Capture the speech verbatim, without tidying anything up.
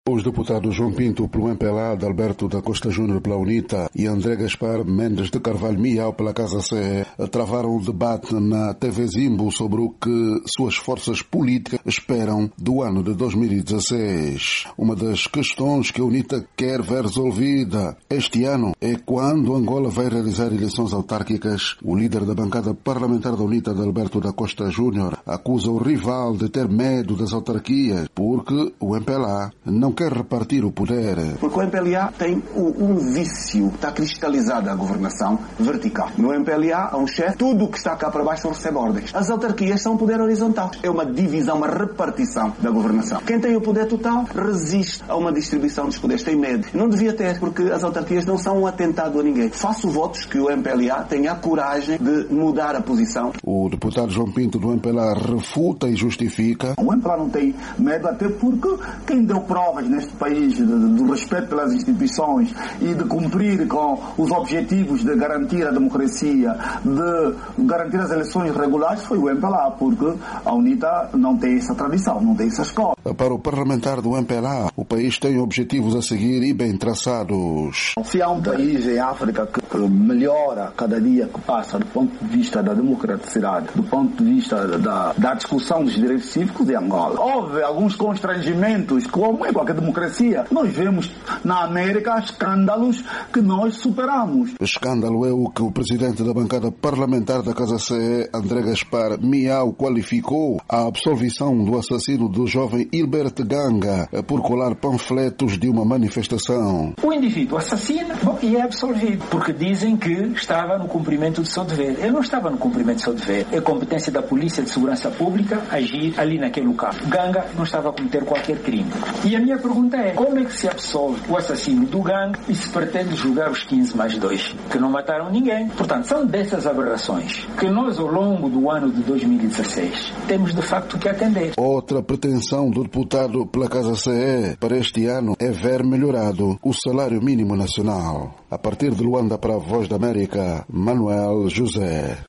Os deputados João Pinto pelo M P L A, Adalberto da Costa Júnior pela UNITA e André Gaspar Mendes de Carvalho Miau pela Casa C E travaram o debate na T V Zimbo sobre o que suas forças políticas esperam do ano de dois mil e dezasseis. Uma das questões que a UNITA quer ver resolvida este ano é quando Angola vai realizar eleições autárquicas. O líder da bancada parlamentar da UNITA, Adalberto da Costa Júnior, acusa o rival de ter medo das autarquias porque o M P L A não quer repartir o poder. Porque o M P L A tem um vício, está cristalizada a governação vertical. No M P L A há um chefe, tudo o que está cá para baixo recebe ordens. As autarquias são um poder horizontal. É uma divisão, uma repartição da governação. Quem tem o poder total resiste a uma distribuição dos poderes, tem medo. Não devia ter, porque as autarquias não são um atentado a ninguém. Faço votos que o M P L A tenha a coragem de mudar a posição. O deputado João Pinto do M P L A refuta e justifica. O M P L A não tem medo, até porque quem deu provas neste país do respeito pelas instituições e de cumprir com os objetivos de garantir a democracia, de garantir as eleições regulares, foi o M P L A, porque a UNITA não tem essa tradição, não tem essa escola. Para o parlamentar do M P L A, o país tem objetivos a seguir e bem traçados. Se há um país em África que melhora cada dia que passa do ponto de vista da democraticidade, do ponto de vista da, da discussão dos direitos cívicos, é Angola. Houve alguns constrangimentos, como em qualquer democracia. Nós vemos na América escândalos que nós superamos. Escândalo é o que o presidente da bancada parlamentar da Casa C E, André Gaspar Miau, qualificou a absolvição do assassino do jovem Hilbert Ganga por colar panfletos de uma manifestação. O indivíduo assassina, bom, e é absolvido, porque dizem que estava no cumprimento do seu dever. Ele não estava no cumprimento do seu dever. É competência da Polícia de Segurança Pública agir ali naquele local. Ganga não estava a cometer qualquer crime. E a minha pergunta é, como é que se absolve o assassino do Ganga e se pretende julgar os quinze mais dois, que não mataram ninguém? Portanto, são dessas aberrações que nós, ao longo do ano de dois mil e dezasseis, temos de facto que atender. Outra pretensão do deputado pela Casa C E para este ano é ver melhorado o salário mínimo nacional. A partir de Luanda para a Voz da América, Manuel José.